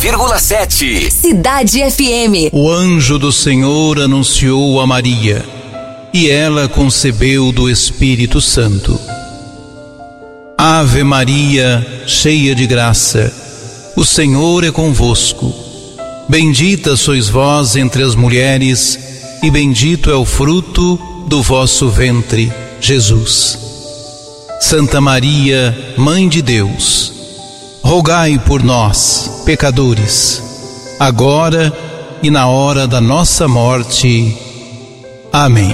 101,7. Cidade FM. O anjo do Senhor anunciou a Maria, e ela concebeu do Espírito Santo. Ave Maria, cheia de graça, o Senhor é convosco. Bendita sois vós entre as mulheres, e bendito é o fruto do vosso ventre, Jesus. Santa Maria, Mãe de Deus, rogai por nós, pecadores, agora e na hora da nossa morte. Amém.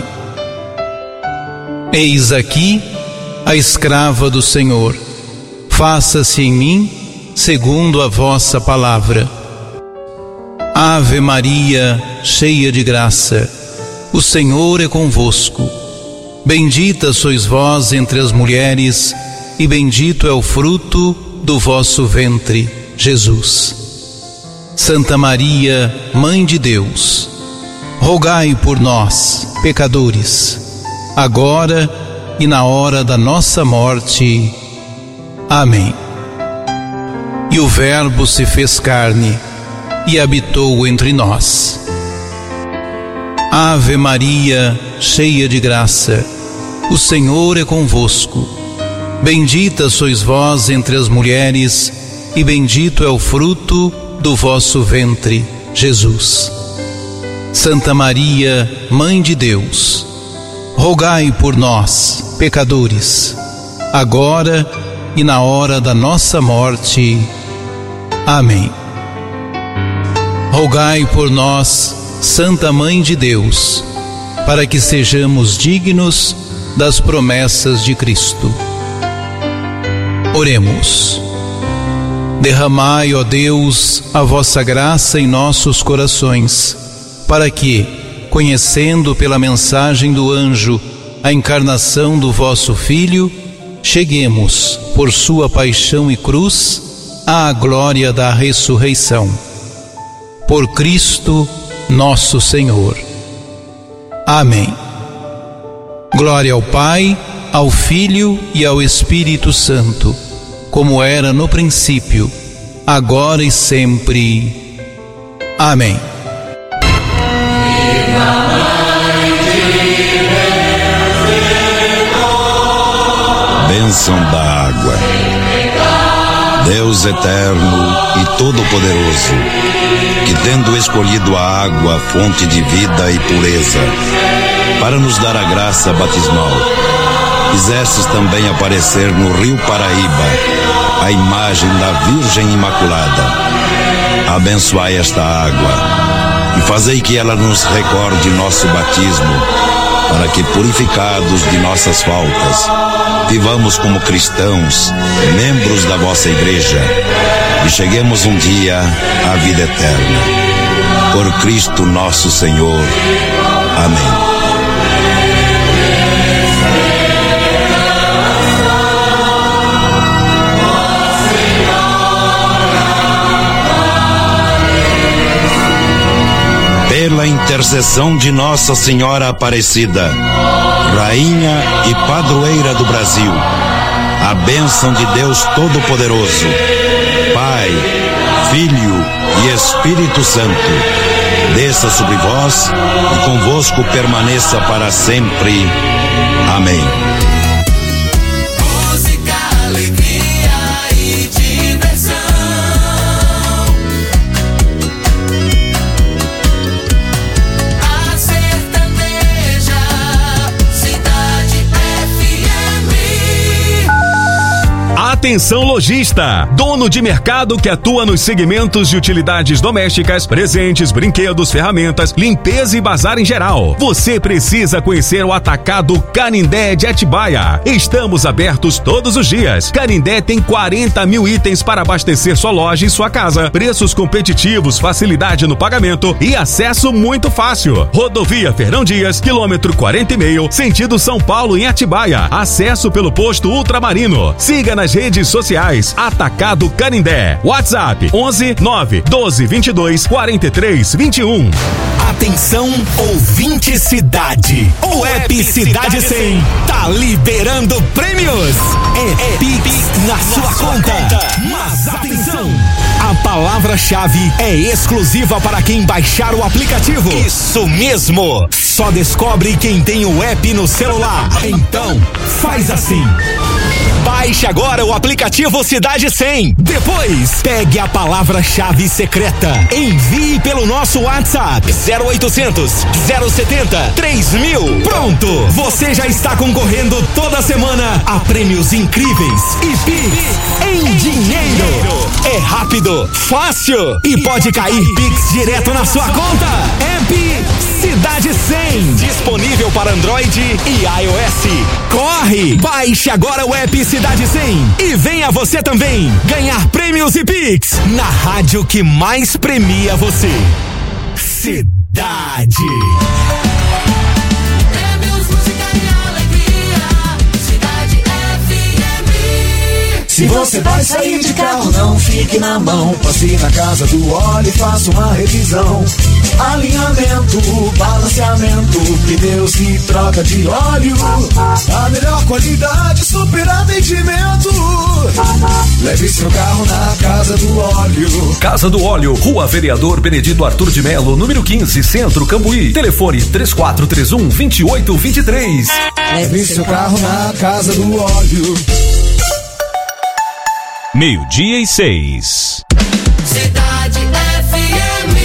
Eis aqui a escrava do Senhor. Faça-se em mim segundo a vossa palavra. Ave Maria, cheia de graça, o Senhor é convosco. Bendita sois vós entre as mulheres, e bendito é o fruto do vosso ventre, Jesus. Santa Maria, Mãe de Deus, rogai por nós, pecadores, agora e na hora da nossa morte. Amém. E o Verbo se fez carne e habitou entre nós. Ave Maria, cheia de graça, o Senhor é convosco. Bendita sois vós entre as mulheres, e bendito é o fruto do vosso ventre, Jesus. Santa Maria, Mãe de Deus, rogai por nós, pecadores, agora e na hora da nossa morte. Amém. Rogai por nós, Santa Mãe de Deus, para que sejamos dignos das promessas de Cristo. Oremos. Derramai, ó Deus, a vossa graça em nossos corações, para que, conhecendo pela mensagem do anjo a encarnação do vosso Filho, cheguemos, por sua paixão e cruz, à glória da ressurreição. Por Cristo nosso Senhor. Amém. Glória ao Pai, ao Filho e ao Espírito Santo, como era no princípio, agora e sempre. Amém. Bênção da água. Deus eterno e todo-poderoso, que tendo escolhido a água, fonte de vida e pureza, para nos dar a graça batismal, fizestes também aparecer no rio Paraíba a imagem da Virgem Imaculada. Abençoai esta água e fazei que ela nos recorde nosso batismo, para que, purificados de nossas faltas, vivamos como cristãos, membros da vossa igreja, e cheguemos um dia à vida eterna. Por Cristo nosso Senhor. Amém. Pela intercessão de Nossa Senhora Aparecida, Rainha e Padroeira do Brasil, a bênção de Deus Todo-Poderoso, Pai, Filho e Espírito Santo, desça sobre vós e convosco permaneça para sempre. Amém. Música, alegria e diversão. A sertaneja, Cidade FM. Atenção lojista, dono de mercado que atua nos segmentos de utilidades domésticas, presentes, brinquedos, ferramentas, limpeza e bazar em geral. Você precisa conhecer o Atacado Canindé de Atibaia. Estamos abertos todos os dias. Canindé tem 40 mil itens para abastecer sua loja e sua casa. Preços competitivos, facilidade no pagamento e acesso muito fácil. Rodovia Fernão Dias, quilômetro 40,5, sentido São Paulo em Atibaia. Acesso pelo posto Ultramarino. Siga nas redes sociais Atacado Canindé. WhatsApp 11 9 12 22 43 21. Atenção, ouvinte Cidade. O App Cidade 100 tá liberando prêmios. É Pix na sua conta. Mas atenção, a palavra-chave é exclusiva para quem baixar o aplicativo. Isso mesmo. Só descobre quem tem o app no celular. Então, faz assim. Baixe agora o aplicativo Cidade 100. Depois, pegue a palavra-chave secreta. Envie pelo nosso WhatsApp 0800 070 3000. Pronto! Você já está concorrendo toda semana a prêmios incríveis e Pix em dinheiro. É rápido, fácil e pode cair Pix direto na sua conta. App Cidade 100. Disponível para Android e iOS. Corre! Baixe agora o app Cidade 100 e venha você também ganhar prêmios e Pix na rádio que mais premia você. Cidade. Prêmios, música e alegria. Cidade FM. Se você vai sair de carro, não fique na mão. Passe na casa do óleo e faça uma revisão. Alinhamento, balanceamento, pneus e troca de óleo. A melhor qualidade, super atendimento. Leve seu carro na Casa do Óleo. Casa do Óleo, Rua Vereador Benedito Arthur de Melo, número 15, Centro, Cambuí. Telefone 3431-2823. Leve seu carro na Casa do Óleo. 12:06. Cidade FM.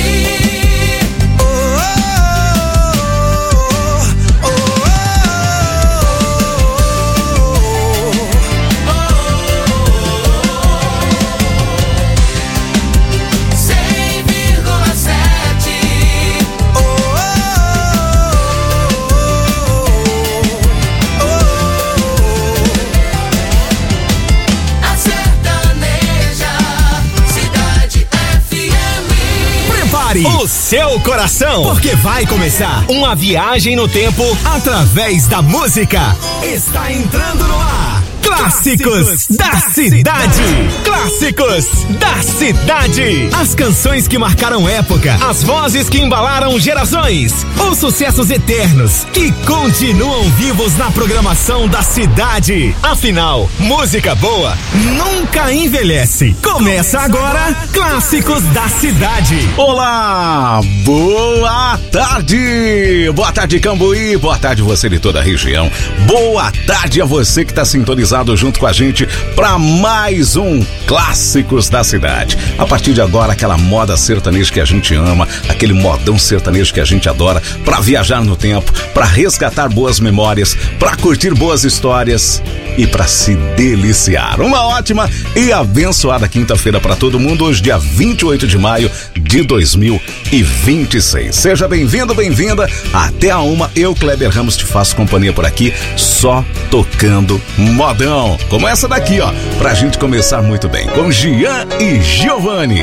O seu coração, porque vai começar uma viagem no tempo através da música. Está entrando no ar. Clássicos da Cidade. Clássicos da Cidade. As canções que marcaram época, as vozes que embalaram gerações, os sucessos eternos que continuam vivos na programação da cidade. Afinal, música boa nunca envelhece. Começa agora Clássicos da Cidade. Olá, boa tarde. Boa tarde, Cambuí. Boa tarde, você de toda a região. Boa tarde a você que está sintonizado junto com a gente para mais um Clássicos da Cidade. A partir de agora, aquela moda sertaneja que a gente ama, aquele modão sertanejo que a gente adora, para viajar no tempo, para resgatar boas memórias, para curtir boas histórias e para se deliciar. Uma ótima e abençoada quinta-feira para todo mundo, hoje dia 28 de maio de 2026. Seja bem-vindo, bem-vinda. Até a 1, eu, Kleber Ramos, te faço companhia por aqui, só tocando modão. Como essa daqui, ó, pra gente começar muito bem, com Gian e Giovanni.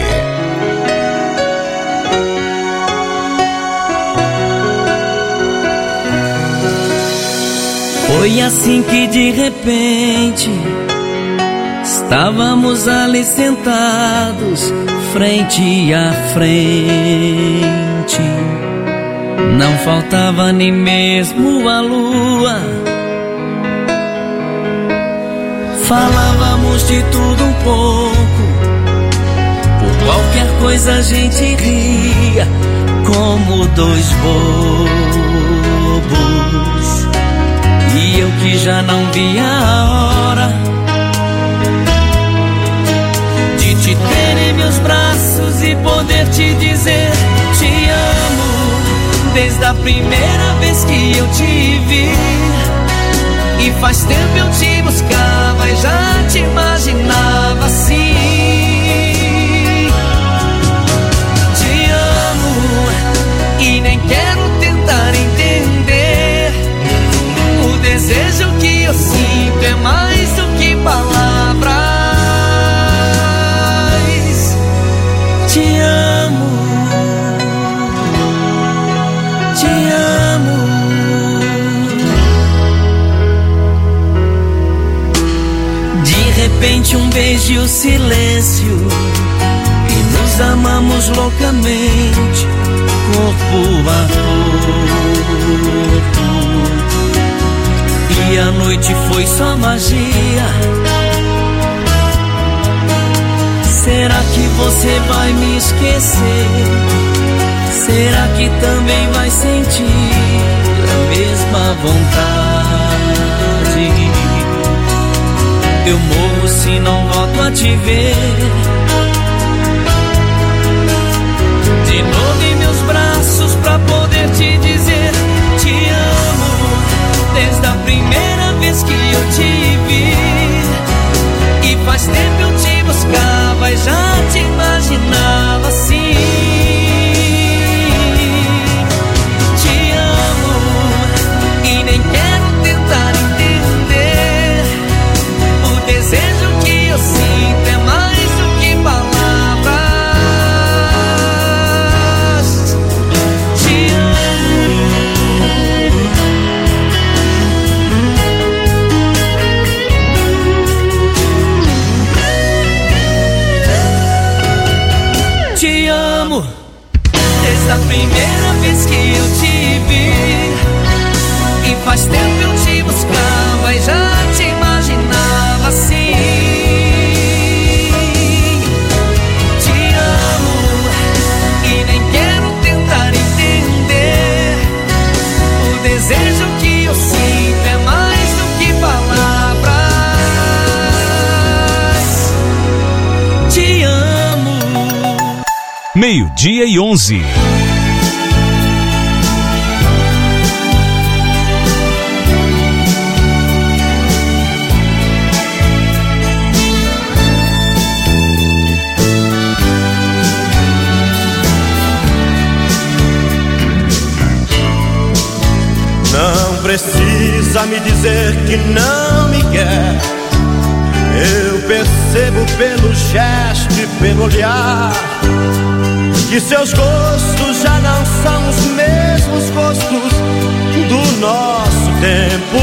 Foi assim que de repente estávamos ali sentados, frente a frente. Não faltava nem mesmo a lua. Falávamos de tudo um pouco, por qualquer coisa a gente ria, como dois bobos. E eu que já não via a hora de te ter em meus braços e poder te dizer te amo, desde a primeira vez que eu te vi. E faz tempo eu te buscava e já te imaginava assim. Te amo e nem quero tentar entender. O desejo que eu sinto é mais do que palavras. Te amo, te amo. De repente um beijo e o silêncio, e nos amamos loucamente, corpo atorto. E a noite foi só magia. Será que você vai me esquecer? Será que também vai sentir a mesma vontade? Eu morro se não volto a te ver. De novo em meus braços pra poder te dizer te amo. Desde a primeira vez que eu te vi. E faz tempo eu te buscava e já te imaginava assim. Te amo e nem quero tentar entender. O desejo que eu sinto é mais do que palavras. Te amo desde a primeira vez que eu te vi. E faz tempo eu te buscava e já te imaginava assim. Te amo e nem quero tentar entender. O desejo que eu sinto é mais do que palavras. Te amo. 12:11. Não precisa me dizer que não me quer. Eu percebo pelo gesto e pelo olhar que seus gostos já não são os mesmos gostos do nosso tempo.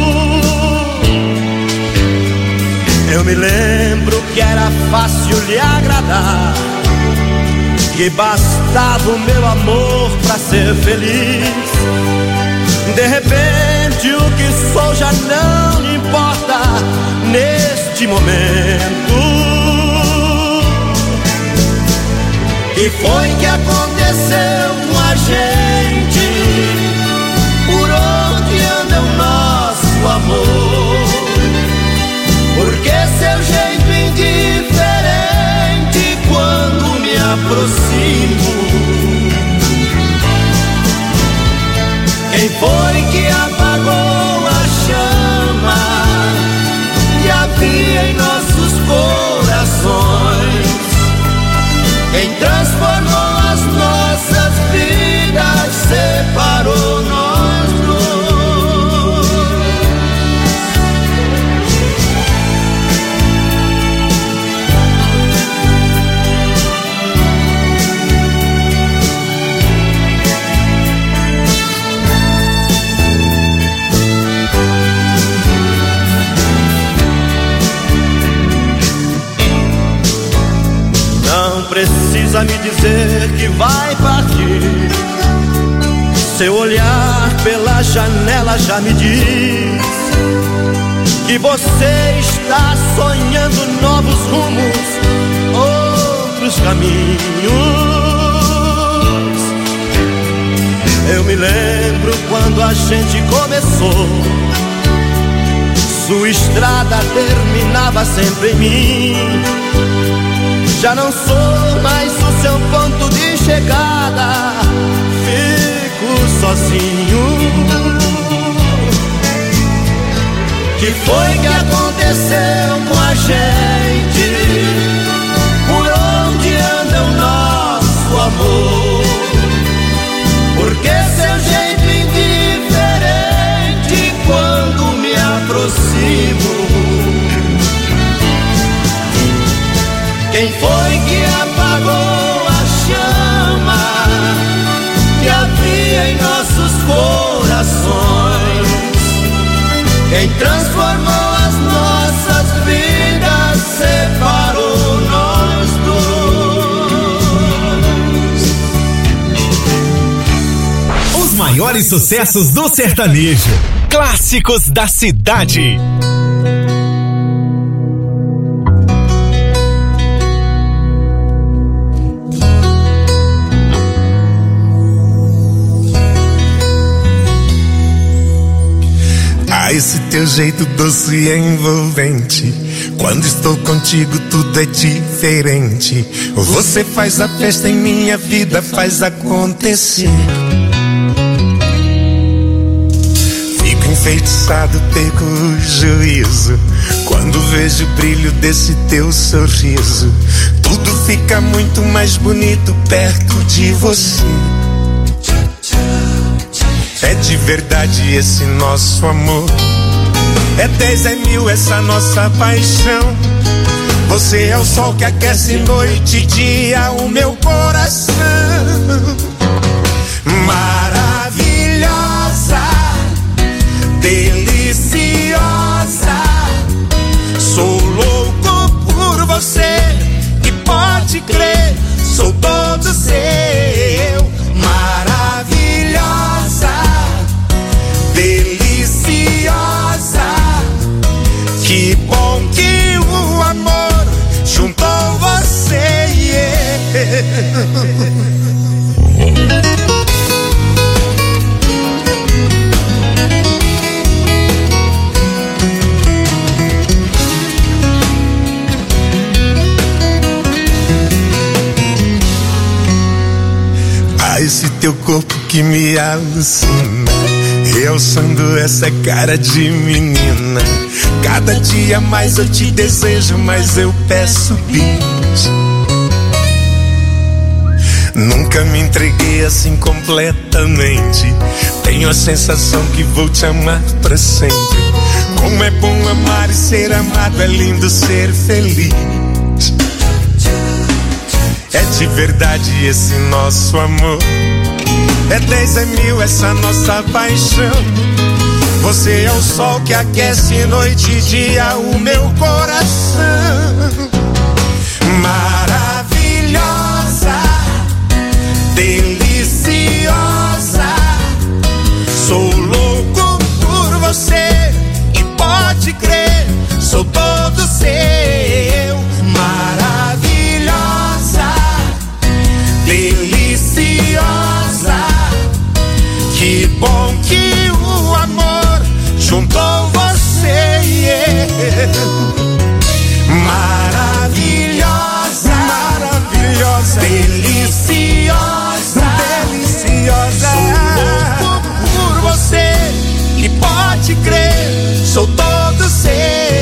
Eu me lembro que era fácil lhe agradar, que bastava o meu amor pra ser feliz. De repente o que sou já não lhe importa neste momento. E foi que aconteceu com a gente? Por onde anda o nosso amor? Porque seu jeito indiferente quando me aproximo. Quem foi que apagou a chama que havia em nossos corações? Quem transformou as nossas vidas, separou nós dois. Não precisa me dizer que vai partir. Seu olhar pela janela já me diz que você está sonhando novos rumos, outros caminhos. Eu me lembro quando a gente começou, sua estrada terminava sempre em mim. Já não sou mais o seu ponto de chegada, fico sozinho. Que foi que aconteceu com a gente? Por onde anda o nosso amor? Porque seu jeito indiferente quando me aproximo. Quem foi que apagou a chama que havia em nossos corações? Quem transformou as nossas vidas, separou nós dois. maiores sucessos do sertanejo. Clássicos da cidade. Esse teu jeito doce e envolvente, quando estou contigo tudo é diferente. Você faz a festa em minha vida, faz acontecer. Fico enfeitiçado, perco o juízo quando vejo o brilho desse teu sorriso. Tudo fica muito mais bonito perto de você. É de verdade esse nosso amor, é 10, é 1000 essa nossa paixão. Você é o sol que aquece noite e dia o meu coração. Maravilhosa, deliciosa, sou louco por você e pode crer, sou todo seu. Maravilhosa, deliciosa, que bom que o amor juntou você e eu. Esse teu corpo que me alucina, realçando essa cara de menina. Cada dia mais eu te desejo, mais eu peço bis. Nunca me entreguei assim completamente. Tenho a sensação que vou te amar pra sempre. Como é bom amar e ser amado, é lindo ser feliz. É de verdade esse nosso amor, é 10, é 1000 essa nossa paixão. Você é o sol que aquece noite e dia o meu coração. Maravilhosa, deliciosa, sou louco por você e pode crer, sou todo seu. Maravilhosa, deliciosa, que bom que o amor juntou você e eu. Maravilhosa, maravilhosa, deliciosa, deliciosa, sou louco por você e pode crer, sou todo seu.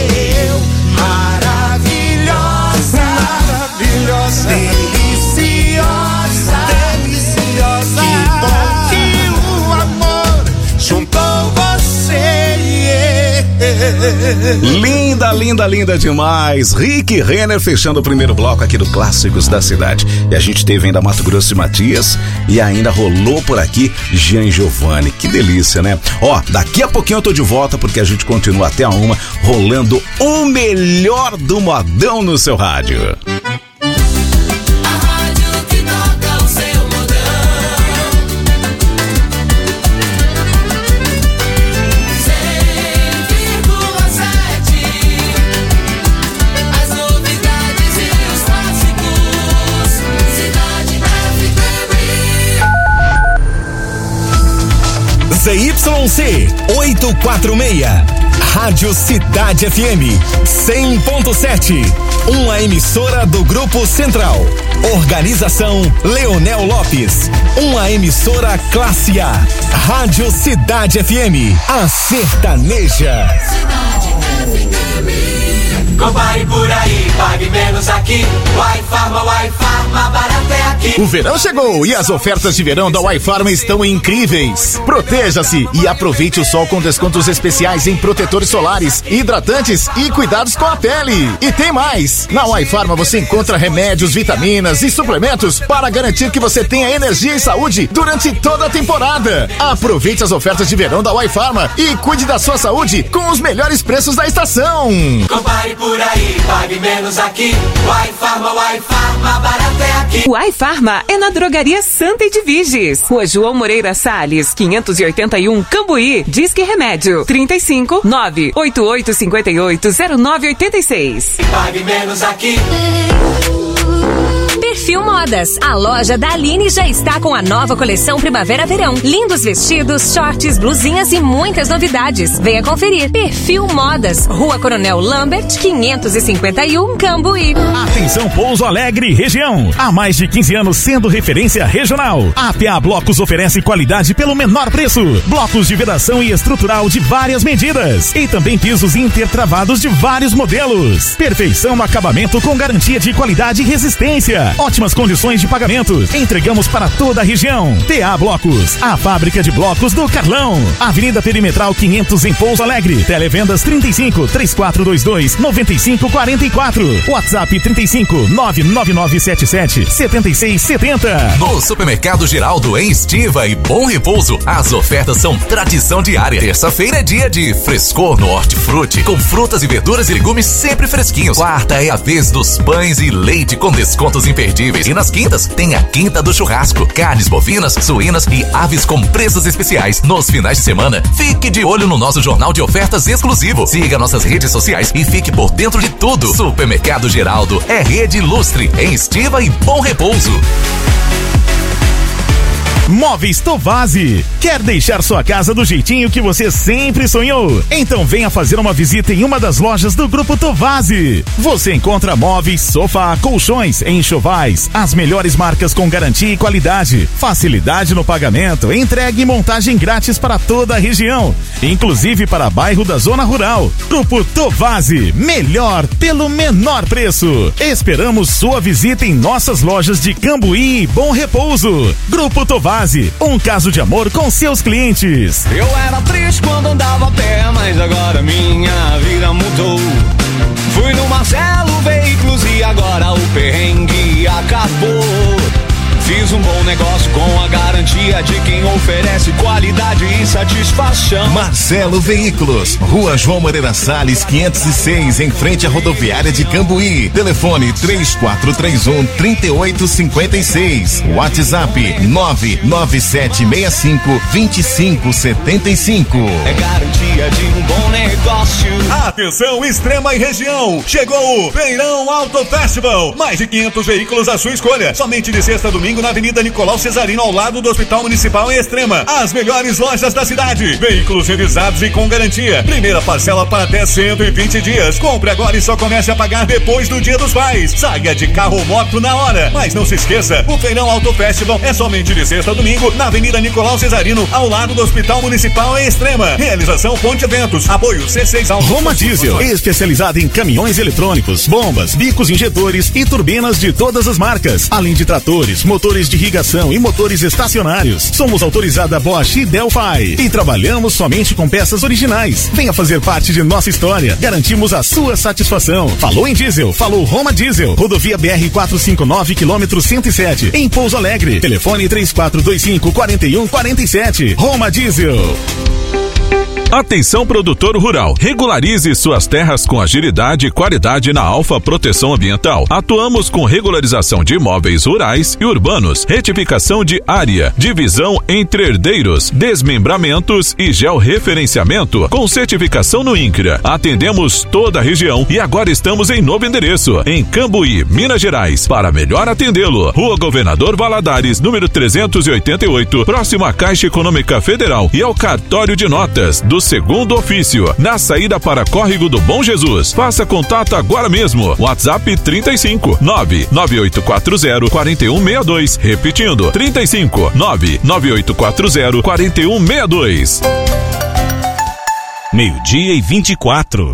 Maravilhosa, maravilhosa, deliciosa, deliciosa, que bom que o amor juntou você e eu. Linda, linda, linda demais. Rick Renner fechando o primeiro bloco aqui do Clássicos da Cidade. E a gente teve ainda Mato Grosso e Matias e ainda rolou por aqui Jean Giovanni. Que delícia, né? Ó, daqui a pouquinho eu tô de volta porque a gente continua até a 1 rolando o melhor do modão no seu rádio. ZYC 846, Rádio Cidade FM 100.7, uma emissora do Grupo Central. Organização Leonel Lopes, uma emissora classe A. Rádio Cidade FM, a sertaneja. Compare por aí, pague menos aqui. Wi-Farma, barato é aqui. O verão chegou e as ofertas de verão da Wi-Farma estão incríveis. Proteja-se e aproveite o sol com descontos especiais em protetores solares, hidratantes e cuidados com a pele. E tem mais! Na Wi-Farma você encontra remédios, vitaminas e suplementos para garantir que você tenha energia e saúde durante toda a temporada. Aproveite as ofertas de verão da Wi-Farma e cuide da sua saúde com os melhores preços da estação. Compare por aí, pague menos aqui. Wi Farma, barato é aqui. Wi Farma é na Drogaria Santa Edviges, Rua João Moreira Salles, 581 Cambuí. Disque Remédio 35 988580986. Pague menos aqui. Perfil Modas. A loja da Aline já está com a nova coleção Primavera-Verão. Lindos vestidos, shorts, blusinhas e muitas novidades. Venha conferir. Perfil Modas. Rua Coronel Lambert, 551, Cambuí. Atenção Pouso Alegre, região. Há mais de 15 anos sendo referência regional. A APA Blocos oferece qualidade pelo menor preço. Blocos de vedação e estrutural de várias medidas. E também pisos intertravados de vários modelos. Perfeição no acabamento com garantia de qualidade e resistência. Ótimas condições de pagamento. Entregamos para toda a região. TA Blocos, a fábrica de blocos do Carlão. Avenida Perimetral 500 em Pouso Alegre. Televendas 35 3422 9544. WhatsApp 35 99977 7670. No Supermercado Geraldo, em Estiva e Bom Repouso, as ofertas são tradição diária. Terça-feira é dia de frescor no Hortifruti, com frutas e verduras e legumes sempre fresquinhos. Quarta é a vez dos pães e leite com descontos imperdíveis. E nas quintas tem a Quinta do Churrasco, carnes bovinas, suínas e aves com preços especiais. Nos finais de semana, fique de olho no nosso jornal de ofertas exclusivo. Siga nossas redes sociais e fique por dentro de tudo. Supermercado Geraldo é rede ilustre em Estiva e Bom Repouso. Móveis Tovazzi. Quer deixar sua casa do jeitinho que você sempre sonhou? Então venha fazer uma visita em uma das lojas do Grupo Tovazzi. Você encontra móveis, sofá, colchões, enxovais, as melhores marcas com garantia e qualidade, facilidade no pagamento, entrega e montagem grátis para toda a região, inclusive para bairro da Zona Rural. Grupo Tovazzi, melhor pelo menor preço. Esperamos sua visita em nossas lojas de Cambuí e Bom Repouso. Grupo Tovazzi, um caso de amor com seus clientes. Eu era triste quando andava a pé, mas agora minha vida mudou. Fui no Marcelo Veículos e agora o perrengue acabou. Fiz um bom negócio com a garantia de quem oferece qualidade e satisfação. Marcelo Veículos, Rua João Moreira Salles, 506, em frente à rodoviária de Cambuí. Telefone 3431-3856. WhatsApp 99765-2575. É garantia de um bom negócio. Atenção, Extrema e região. Chegou o Feirão Auto Festival. Mais de 500 veículos à sua escolha. Somente de sexta a domingo na Avenida Nicolau Cesarino, ao lado do Hospital Municipal em Extrema. As melhores lojas da cidade. Veículos revisados e com garantia. Primeira parcela para até 120 dias. Compre agora e só comece a pagar depois do Dia dos Pais. Saia de carro ou moto na hora. Mas não se esqueça, o Feirão Auto Festival é somente de sexta a domingo na Avenida Nicolau Cesarino, ao lado do Hospital Municipal em Extrema. Realização Ponte Eventos. Apoio C6 Auto. Roma Diesel, especializada em caminhões eletrônicos, bombas, bicos injetores e turbinas de todas as marcas, além de tratores, motores de irrigação e motores estacionários. Somos autorizada Bosch e Delphi e trabalhamos somente com peças originais. Venha fazer parte de nossa história. Garantimos a sua satisfação. Falou em diesel, falou Roma Diesel. Rodovia BR 459, quilômetro 107, em Pouso Alegre. Telefone 3425-4147. Roma Diesel. Atenção produtor rural, regularize suas terras com agilidade e qualidade na Alfa Proteção Ambiental. Atuamos com regularização de imóveis rurais e urbanos, retificação de área, divisão entre herdeiros, desmembramentos e georreferenciamento, com certificação no INCRA. Atendemos toda a região e agora estamos em novo endereço, em Cambuí, Minas Gerais. Para melhor atendê-lo, Rua Governador Valadares, número 388, próximo à Caixa Econômica Federal e ao cartório de notas do segundo ofício, na saída para Córrego do Bom Jesus. Faça contato agora mesmo. WhatsApp 35 99840 4162. Repetindo, 35 99840 4162. 12:24.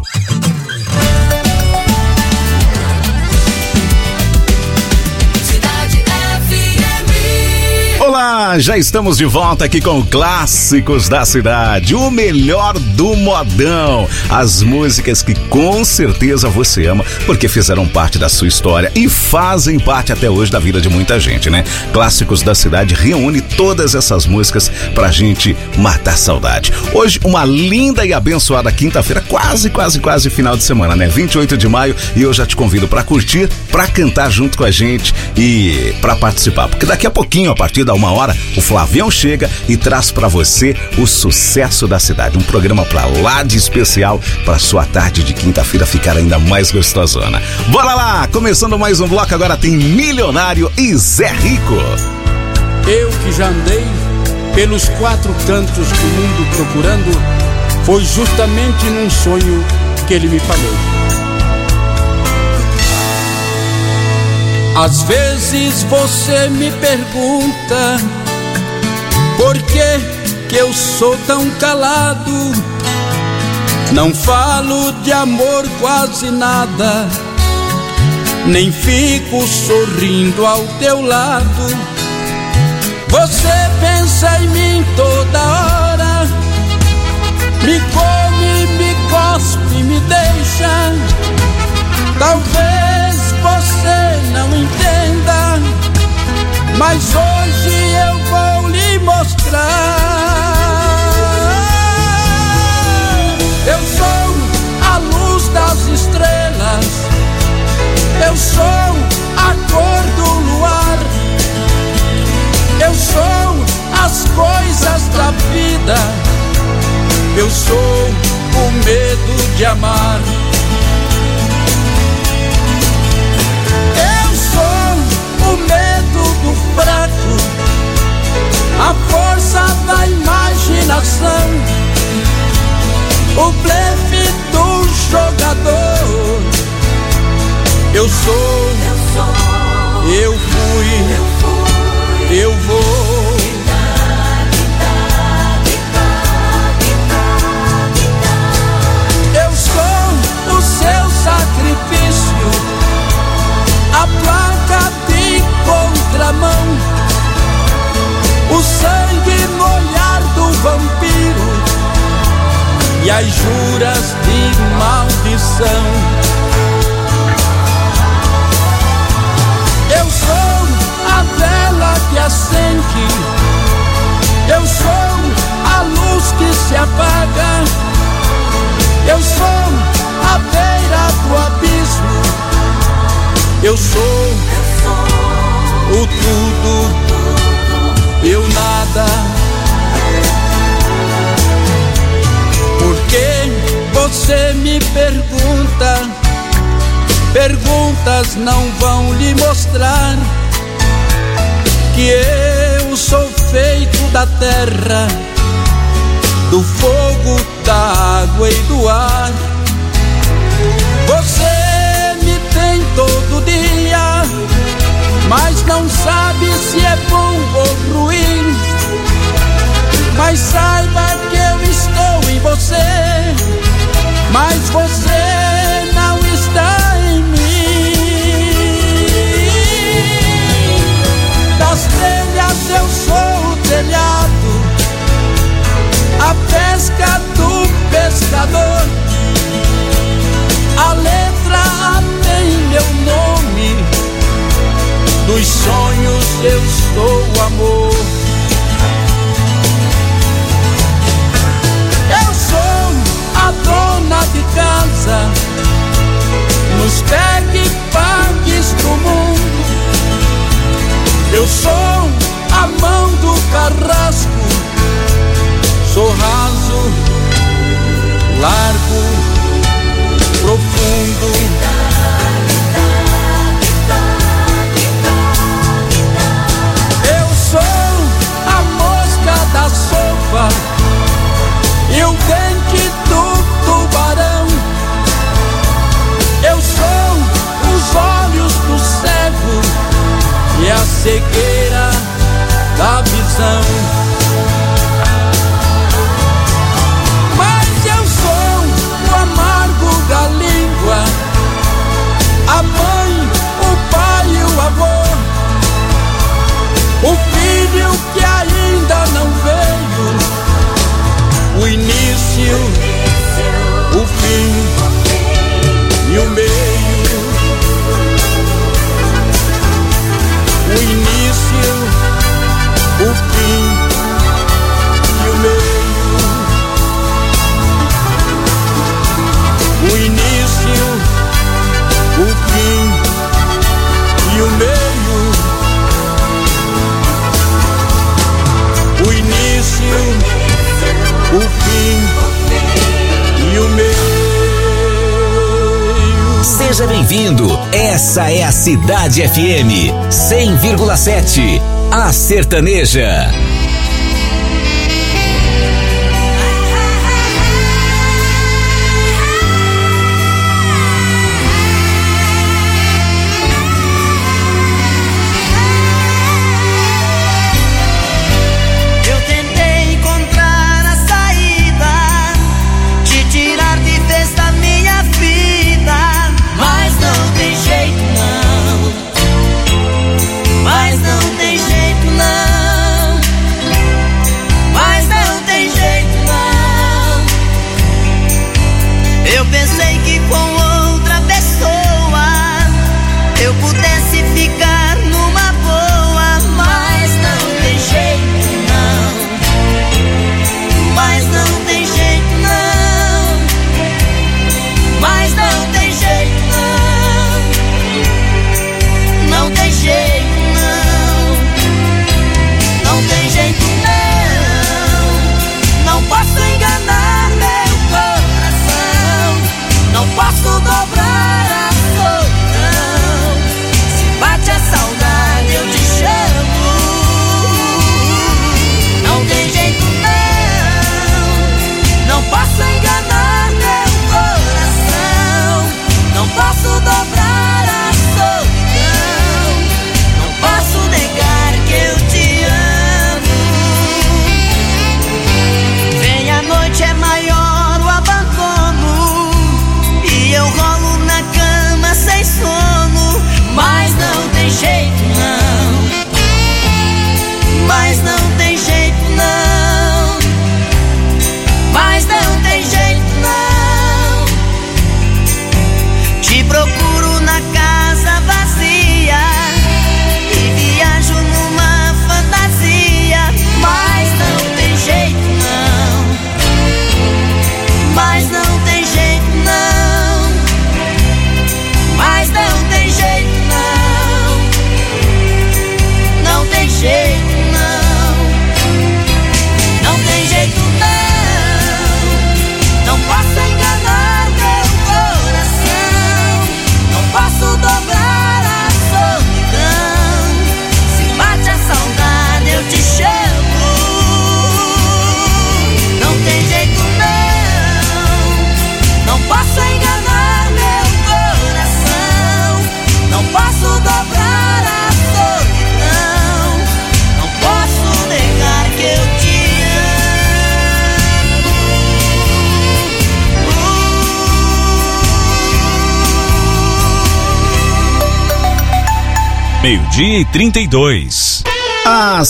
Olá, Já estamos de volta aqui com Clássicos da Cidade, o melhor do modão. As músicas que com certeza você ama, porque fizeram parte da sua história e fazem parte até hoje da vida de muita gente, né? Clássicos da Cidade reúne todas essas músicas pra gente matar saudade. Hoje, uma linda e abençoada quinta-feira, quase final de semana, né? 28 de maio, e eu já te convido pra curtir, pra cantar junto com a gente e pra participar, porque daqui a pouquinho, a partir da 1h, o Flavião chega e traz pra você o sucesso da cidade, um programa pra lá de especial, pra sua tarde de quinta-feira ficar ainda mais gostosona. Bora lá, começando mais um bloco, agora tem Milionário e Zé Rico. Eu que já andei pelos 4 cantos do mundo procurando, foi justamente num sonho que ele me falou. Às vezes você me pergunta por que eu sou tão calado. Não falo de amor quase nada, nem fico sorrindo ao teu lado. Você pensa em mim toda hora, me come, me cospe, me deixa. Talvez você não entenda, mas hoje eu vou lhe mostrar. Eu sou a luz das estrelas, eu sou a cor do luar, eu sou as coisas da vida, eu sou o medo de amar. O medo do fraco, a força da imaginação, o blefe do jogador. Eu sou, eu fui, eu vou. Eu sou o seu sacrifício, a placa de contramão, o sangue no olhar do vampiro e as juras de maldição. Eu sou a vela que acende, eu sou a luz que se apaga, eu sou a beira do abismo, eu sou o tudo, eu nada. Porque você me pergunta, perguntas não vão lhe mostrar que eu sou feito da terra, do fogo, da água e do ar. Você me tem todo dia, mas não sabe se é bom ou ruim. Mas saiba que eu estou em você, mas você não está em mim. Das telhas eu sou o telhado, a pesca do pescador, a letra A tem meu nome, dos sonhos eu sou o amor. Eu sou a dona de casa, nos pegue-pagues do mundo. Eu sou a mão do carrasco, sou raso, largo, profundo. Da sopa e o dente do tubarão. Eu sou os olhos do cego e a cegueira da visão. Mas eu sou o amargo da língua, a mãe, o pai e o avô, o filho que a Seja bem-vindo. Essa é a Cidade FM 100,7. A Sertaneja. Meio-dia e 32. A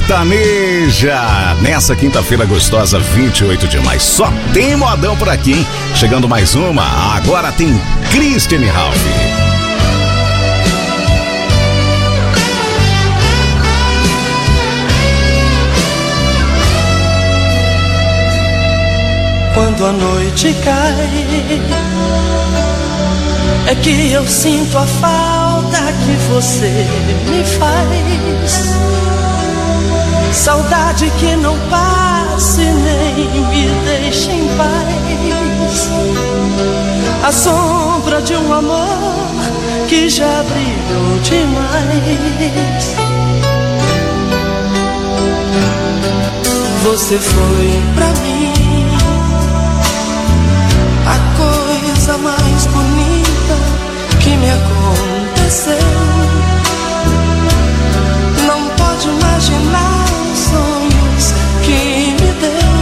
Sertaneja, nessa quinta-feira gostosa, 28 de maio. Só tem modão por aqui, hein? Chegando mais uma, agora tem Christiane Ralph. Quando a noite cai, é que eu sinto a falta que você me faz. Saudade que não passe nem me deixe em paz. A sombra de um amor que já brilhou demais. Você foi pra mim a coisa mais bonita que me aconteceu. Não pode imaginar os sonhos que me deu.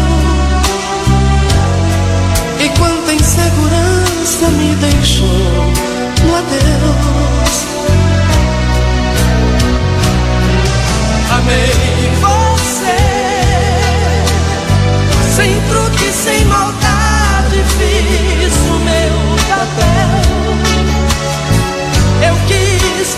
E quanta insegurança me deixou no adeus. Amei você, sem truque, sem maldade, fiz o meu papel. Eu quis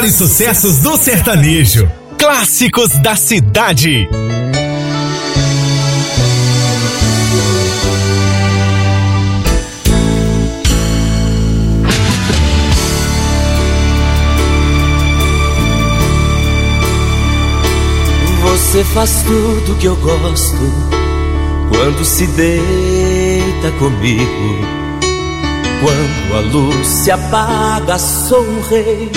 maiores sucessos do sertanejo. Clássicos da Cidade. Você faz tudo que eu gosto quando se deita comigo. Quando a luz se apaga, sou um rei.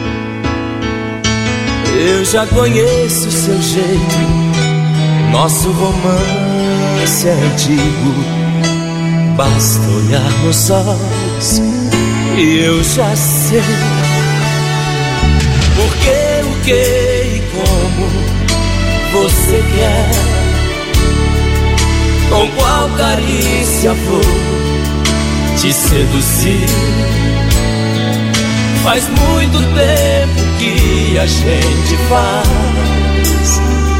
Eu já conheço o seu jeito, nosso romance é antigo. Basta olhar nos olhos e eu já sei por que, o que e como você quer, com qual carícia vou te seduzir. Faz muito tempo que a gente faz,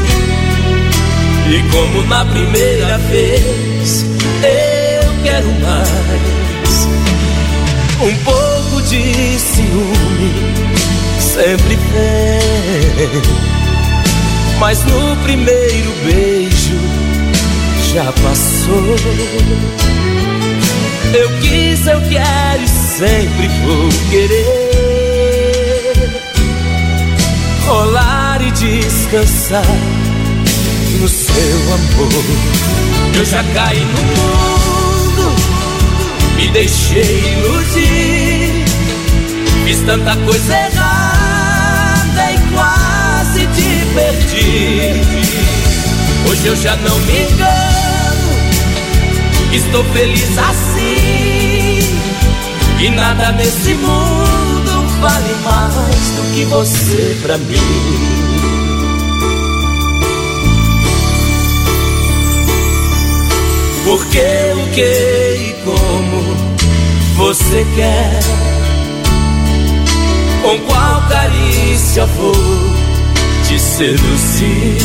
e como na primeira vez, eu quero mais. Um pouco de ciúme sempre vem, mas no primeiro beijo já passou. Eu quis, eu quero e sempre vou querer rolar e descansar no seu amor. Eu já caí no mundo, me deixei iludir, fiz tanta coisa errada e quase te perdi. Hoje eu já não me engano, estou feliz assim, e nada nesse mundo vale mais do que você pra mim. Porque o que e como você quer, com qual carícia vou te seduzir.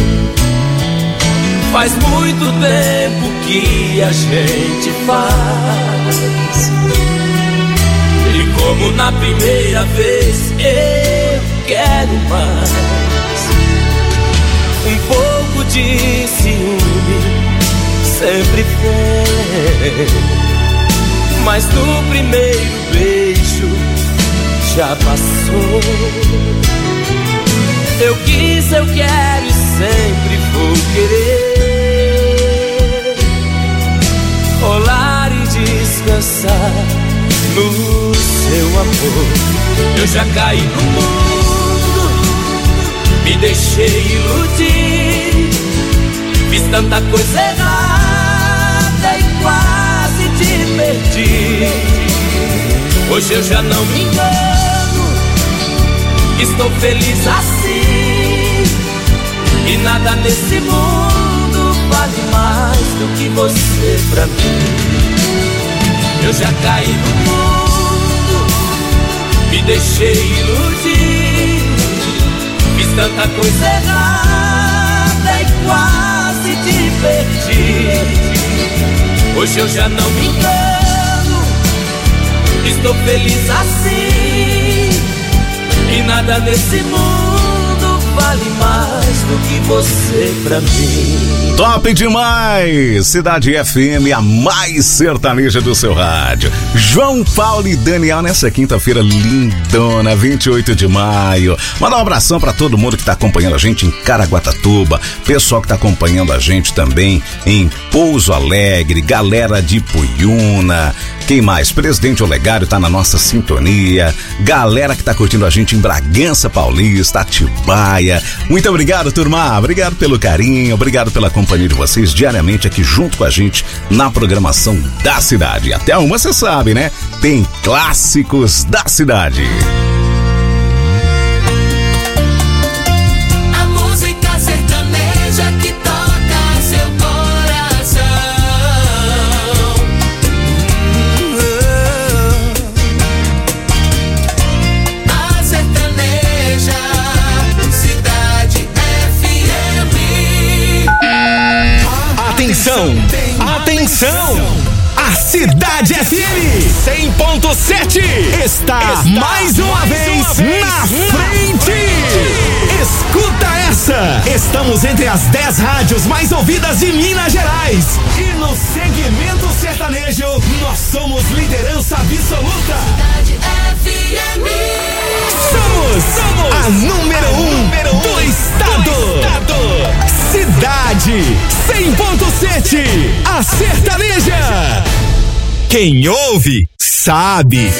Faz muito tempo que a gente faz, e como na primeira vez, eu quero mais. Um pouco de ciúme sempre vem, mas no primeiro beijo já passou. Eu quis, eu quero e sempre vou querer rolar e descansar no seu amor. Eu já caí no mundo, me deixei iludir, fiz tanta coisa errada e quase te perdi. Hoje eu já não me engano, estou feliz assim, e nada nesse mundo vale mais do que você pra mim. Eu já caí no mundo, me deixei iludir, fiz tanta coisa errada e quase te perdi. Hoje eu já não me engano, estou feliz assim, e nada nesse mundo vale mais do que você pra mim. Top demais! Cidade FM, a mais sertaneja do seu rádio. João Paulo e Daniel nessa quinta-feira lindona, 28 de maio. Manda um abração pra todo mundo que tá acompanhando a gente em Caraguatatuba, pessoal que tá acompanhando a gente também em Pouso Alegre, galera de Puyuna. Quem mais? Presidente Olegário tá na nossa sintonia. Galera que tá curtindo a gente em Bragança Paulista, Atibaia. Muito obrigado, turma. Obrigado pelo carinho, obrigado pela companhia de vocês diariamente aqui junto com a gente na programação da cidade. Até uma, você sabe, né? Tem Clássicos da Cidade. A música sertaneja que toca seu coração. A sertaneja, Cidade FM. Atenção! Atenção! A Cidade FM 100.7 está mais uma vez na frente. Escuta essa! Estamos entre as 10 rádios mais ouvidas de Minas Gerais. E no segmento sertanejo, nós somos liderança absoluta. Cidade FM. Somos a número 1 do estado. Cidade 100.7, a sertaneja. Quem ouve, sabe.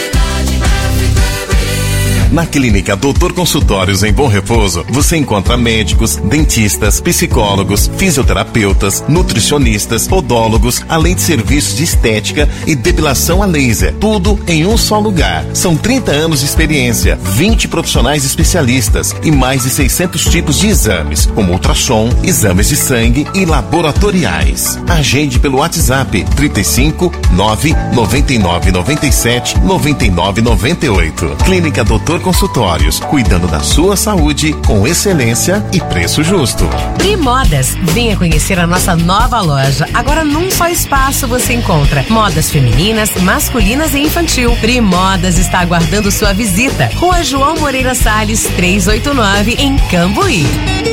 Na Clínica Doutor Consultórios em Bom Repouso, você encontra médicos, dentistas, psicólogos, fisioterapeutas, nutricionistas, podólogos, além de serviços de estética e depilação a laser. Tudo em um só lugar. São 30 anos de experiência, 20 profissionais especialistas e mais de 600 tipos de exames, como ultrassom, exames de sangue e laboratoriais. Agende pelo WhatsApp 35 9 99 97 99 98. Clínica Doutor Consultórios, cuidando da sua saúde com excelência e preço justo. Primodas, venha conhecer a nossa nova loja. Agora num só espaço você encontra modas femininas, masculinas e infantil. Primodas está aguardando sua visita. Rua João Moreira Salles, 389, em Cambuí.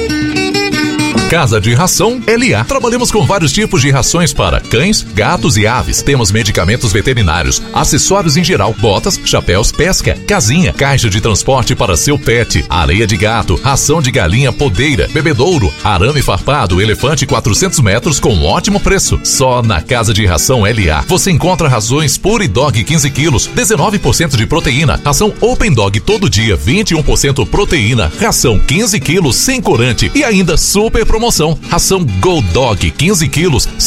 Casa de Ração LA. Trabalhamos com vários tipos de rações para cães, gatos e aves. Temos medicamentos veterinários, acessórios em geral, botas, chapéus, pesca, casinha, caixa de transporte para seu pet, areia de gato, ração de galinha podeira, bebedouro, arame farpado, elefante 400 metros com ótimo preço. Só na Casa de Ração LA você encontra rações Pure Dog 15 quilos, 19% de proteína, ração Open Dog todo dia, 21% proteína, ração 15 quilos sem corante e ainda super promoção. Ração Gold Dog 15 quilos, R$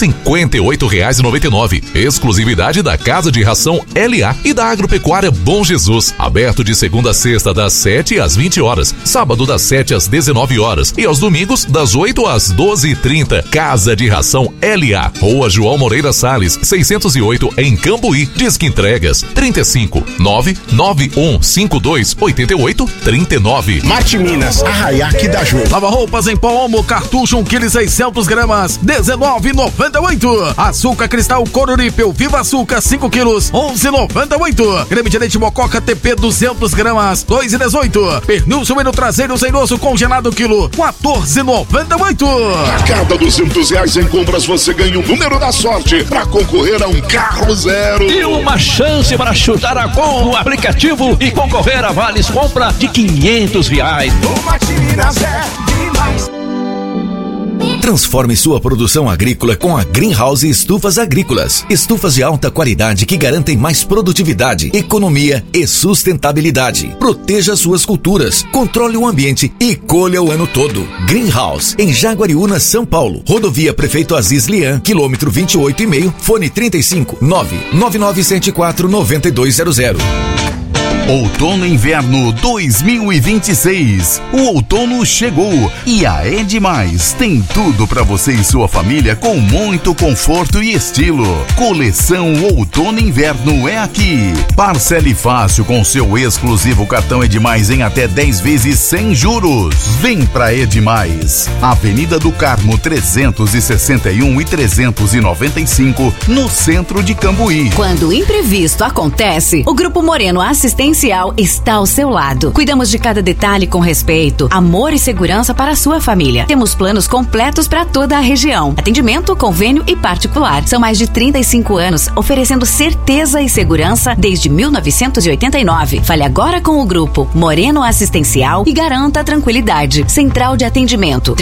58,99. Exclusividade da Casa de Ração LA e da Agropecuária Bom Jesus. Aberto de segunda a sexta das 7 às 20 horas, sábado das 7 às 19 horas e aos domingos das 8 às 12h30. Casa de Ração LA, Rua João Moreira Salles, 608 em Cambuí. Disque entregas 35 991 52 88 39. Mate Minas, Arraiaque da Ju. Lava roupas em pó Omo, cartucho 1 kg 600 gramas, R$19,98. Açúcar cristal Cororipel Viva Açúcar 5 quilos, R$11,98. Creme de leite Mococa TP 200 gramas, R$2,18. Pernil suíno traseiro sem osso congelado quilo, R$14,98. A cada R$200 em compras você ganha o número da sorte para concorrer a um carro zero. E uma chance para chutar a gol no aplicativo e concorrer a vales compra de R$500. O Mate Minas é demais. Transforme sua produção agrícola com a Greenhouse Estufas Agrícolas. Estufas de alta qualidade que garantem mais produtividade, economia e sustentabilidade. Proteja suas culturas, controle o ambiente e colha o ano todo. Greenhouse, em Jaguariúna, São Paulo. Rodovia Prefeito Aziz Lian, quilômetro 28,5, fone 35 99974 9200. Outono e Inverno 2026. O outono chegou e a Edmais tem tudo para você e sua família com muito conforto e estilo. Coleção Outono e Inverno é aqui. Parcele fácil com seu exclusivo cartão Edmais em até 10 vezes sem juros. Vem pra Edmais. Avenida do Carmo 361 e 395 no centro de Cambuí. Quando o imprevisto acontece, o Grupo Moreno Assistência está ao seu lado. Cuidamos de cada detalhe com respeito, amor e segurança para a sua família. Temos planos completos para toda a região. Atendimento, convênio e particular. São mais de 35 anos oferecendo certeza e segurança desde 1989. Fale agora com o Grupo Moreno Assistencial e garanta a tranquilidade. Central de atendimento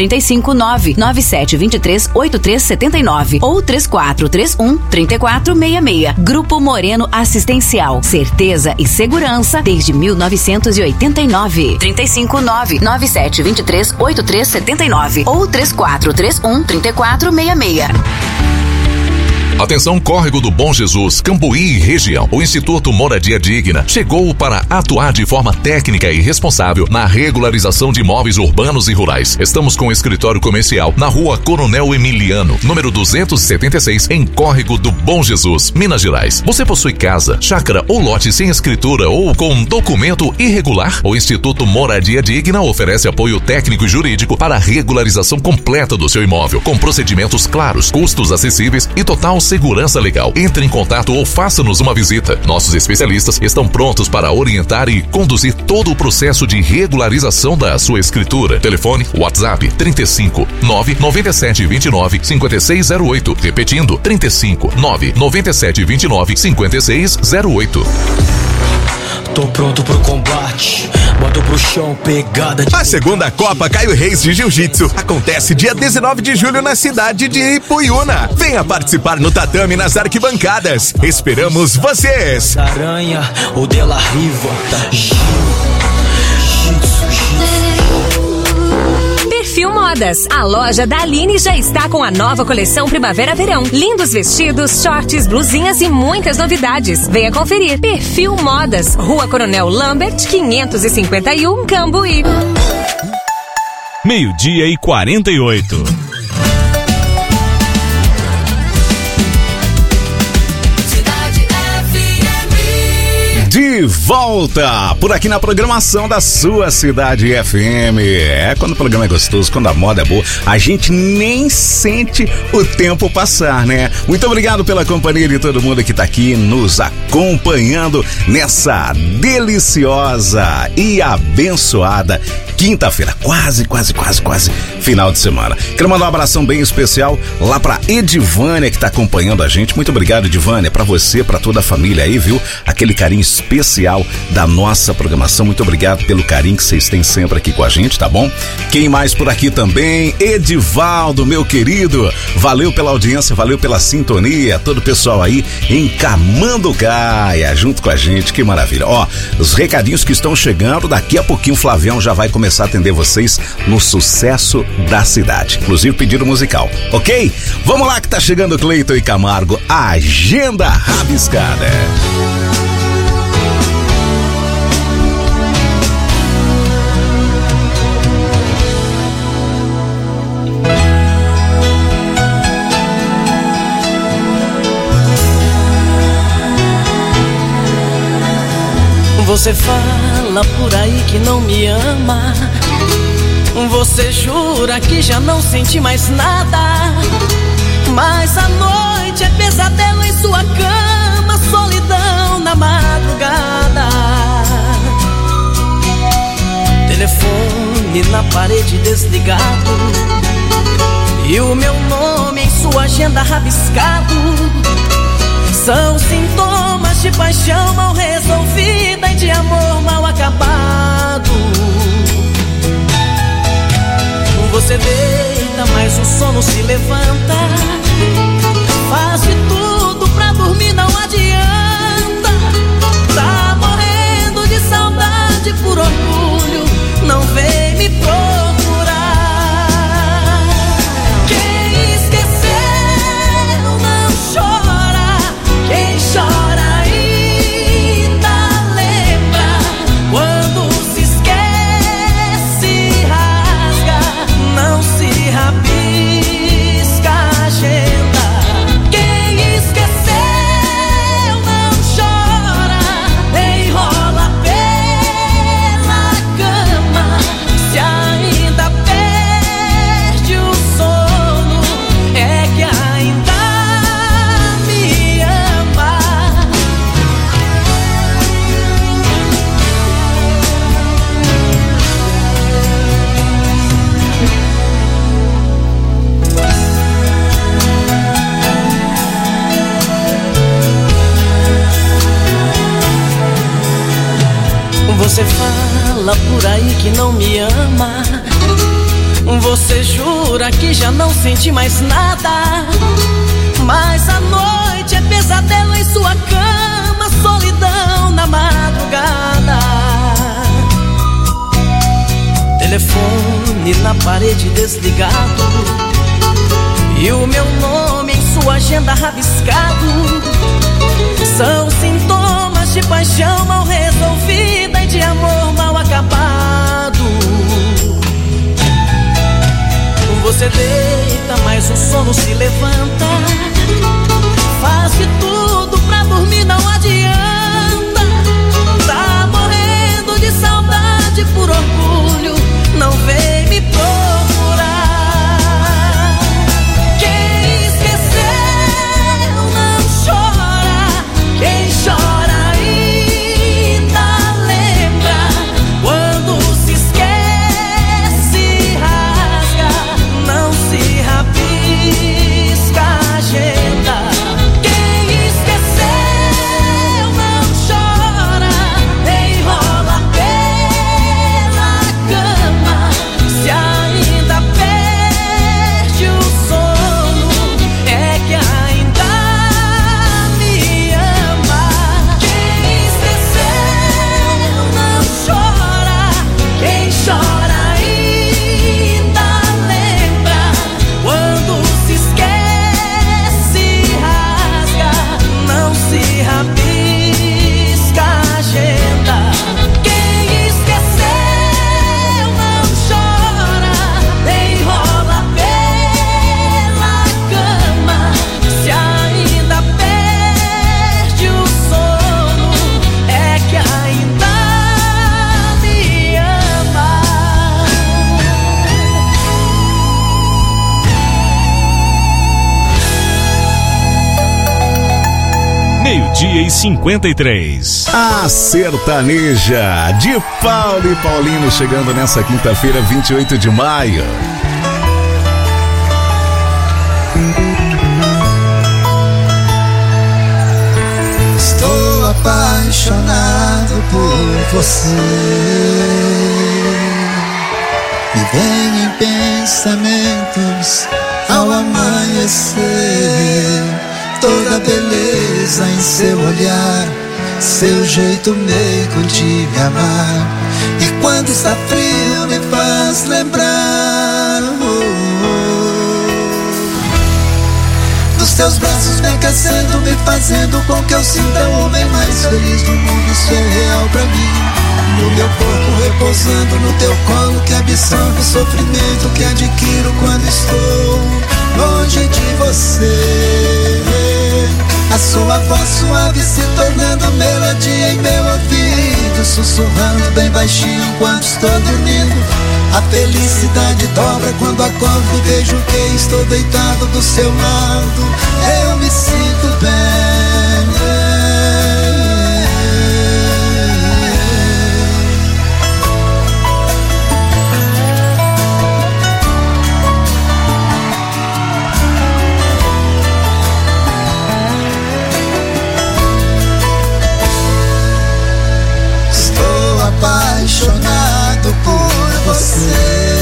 359-9723-8379 ou 3431-3466. Grupo Moreno Assistencial. Certeza e segurança desde 1989. 359-9723-8379 ou 3431-3466. Atenção, Córrego do Bom Jesus, Cambuí e região. O Instituto Moradia Digna chegou para atuar de forma técnica e responsável na regularização de imóveis urbanos e rurais. Estamos com o escritório comercial na Rua Coronel Emiliano, número 276, em Córrego do Bom Jesus, Minas Gerais. Você possui casa, chácara ou lote sem escritura ou com documento irregular? O Instituto Moradia Digna oferece apoio técnico e jurídico para a regularização completa do seu imóvel, com procedimentos claros, custos acessíveis e total segurança legal. Entre em contato ou faça-nos uma visita. Nossos especialistas estão prontos para orientar e conduzir todo o processo de regularização da sua escritura. Telefone WhatsApp 35 997 29 5608. Repetindo, 35 997 29 5608. Tô pronto pro combate, boto pro chão, pegada de... A segunda Copa Caio Reis de Jiu-Jitsu acontece dia 19 de julho na cidade de Ipuiuna. Venha participar no tatame nas arquibancadas. Esperamos vocês! Aranha, o dela riva, Perfil Modas. A loja da Aline já está com a nova coleção Primavera-Verão. Lindos vestidos, shorts, blusinhas e muitas novidades. Venha conferir. Perfil Modas. Rua Coronel Lambert, 551, Cambuí. 12:48. De volta por aqui na programação da sua Cidade FM. Quando o programa é gostoso, quando a moda é boa, a gente nem sente o tempo passar, né? Muito obrigado pela companhia de todo mundo que tá aqui nos acompanhando nessa deliciosa e abençoada quinta-feira, quase final de semana. Quero mandar um abração bem especial lá pra Edivânia, que tá acompanhando a gente. Muito obrigado, Edivânia, pra você, pra toda a família aí, viu? Aquele carinho especial da nossa programação. Muito obrigado pelo carinho que vocês têm sempre aqui com a gente, tá bom? Quem mais por aqui também? Edivaldo, meu querido, valeu pela audiência, valeu pela sintonia, todo o pessoal aí em Camanducaia, junto com a gente, que maravilha. Ó, os recadinhos que estão chegando, daqui a pouquinho o Flavião já vai começar a atender vocês no sucesso da cidade, inclusive pedido musical, ok? Vamos lá que tá chegando o Cleiton e Camargo, Agenda Rabiscada. Você fala por aí que não me ama. Você jura que já não sente mais nada. Mas a noite é pesadelo em sua cama, solidão na madrugada. Telefone na parede desligado e o meu nome em sua agenda rabiscado. São sintomas de paixão mal resolvida e de amor mal acabado. Você deita, mas o sono se levanta. Faz de tudo pra dormir, não adianta. Tá morrendo de saudade, por orgulho não vem me procurar. Quem esqueceu não chora. Quem chora ainda lembra. Quando se esquece, rasga, não se rabisca a agenda. Quem esqueceu não chora, enrola pela cama. Se ainda perde o sono, é que ainda me ama. Você fala por aí que não me ama. Você jura que já não sente mais nada. Mas a noite é pesadelo em sua cama, solidão na madrugada. Telefone na parede desligado e o meu nome em sua agenda rabiscado. São sintomas de paixão mal resolvida e de amor mal acabado. Você deita, mas o sono se levanta. Faz de tudo pra dormir, não adianta. Tá morrendo de saudade, por orgulho não vem me procurar. Quem esqueceu 12:53. A sertaneja de Paulo e Paulino chegando nessa quinta-feira, 28 de maio. Estou apaixonado por você. Me vem em pensamentos ao amanhecer, toda beleza em seu olhar, seu jeito meigo de me amar. E quando está frio me faz lembrar dos teus braços me aquecendo, me fazendo com que eu sinta o homem mais feliz do mundo. Isso é real pra mim. No meu corpo repousando no teu colo, que absorve o sofrimento que adquiro quando estou longe de você. A sua voz suave se tornando melodia em meu ouvido, sussurrando bem baixinho enquanto estou dormindo. A felicidade dobra quando acordo e vejo que estou deitado do seu lado. Eu me sinto bem. Apaixonado por você.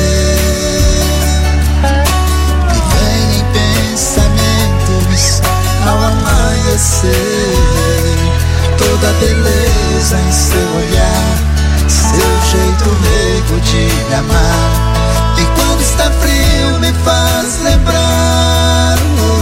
Me vem em pensamentos ao amanhecer, toda beleza em seu olhar, seu jeito meigo de me amar. E quando está frio me faz lembrar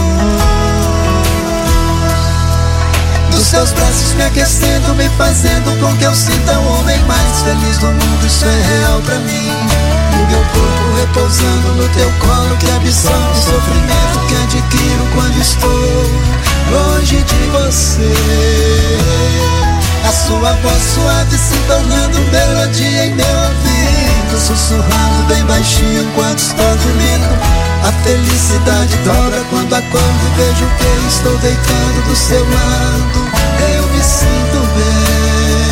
dos seus braços me aquecendo, me fazendo com que eu sinta o homem mais feliz do mundo. Isso é real pra mim. O meu corpo repousando no teu colo, que absorve o sofrimento que adquiro quando estou longe de você. A sua voz suave se tornando melodia em meu ouvido, sussurrando bem baixinho enquanto estou dormindo. A felicidade dobra quando acordo e vejo que estou deitado do seu lado. Eu me sinto bem.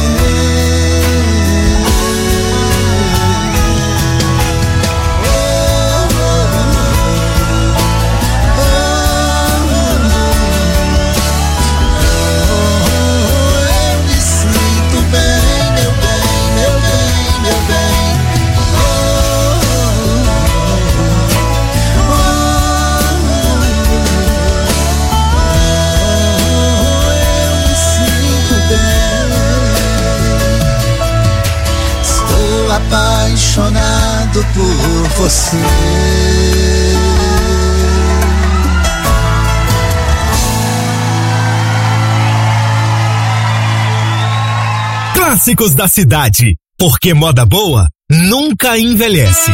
Apaixonado por você. Clássicos da cidade, porque moda boa nunca envelhece.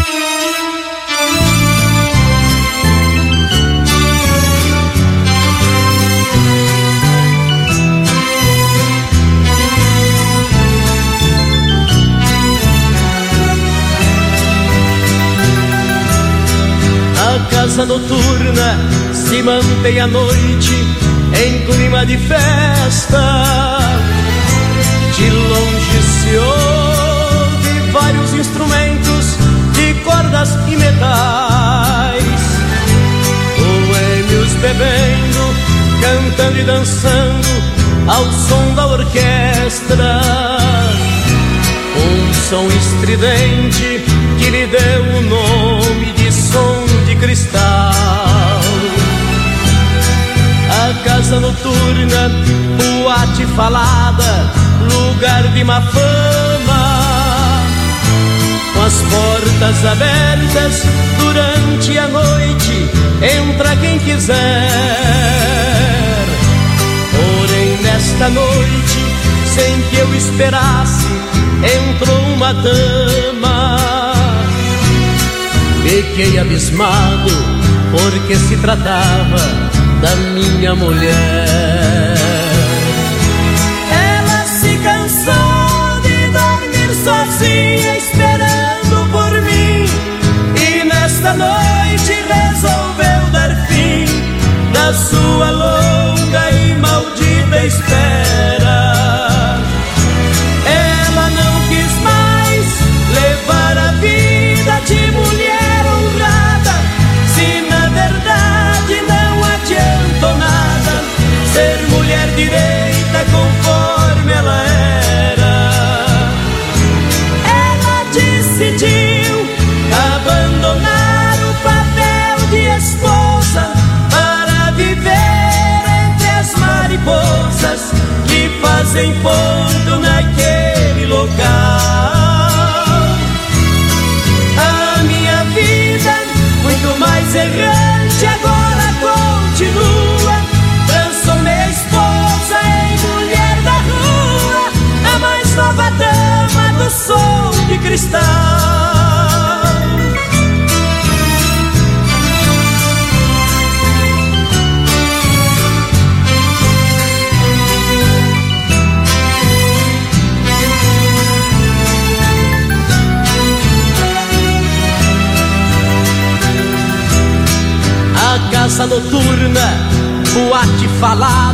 A casa noturna se mantém à noite em clima de festa. De longe se ouve vários instrumentos de cordas e metais, boêmios bebendo, cantando e dançando ao som da orquestra. Um som estridente que lhe deu o nome de som de cristal. A casa noturna, boate falada, lugar de má fama, com as portas abertas durante a noite, entra quem quiser. Porém nesta noite, sem que eu esperasse, entrou uma dama. Fiquei abismado, porque se tratava da minha mulher. Ela se cansou de dormir sozinha, esperando por mim, e nesta noite resolveu dar fim da sua longa e maldita espera. ser mulher direita conforme ela era. Ela decidiu abandonar o papel de esposa para viver entre as mariposas que fazem ponto naquele local. A minha vida, muito mais errante, agora continua. Transformei a esposa em mulher da rua, a mais nova dama do som de cristal. A casa noturna, boate falada,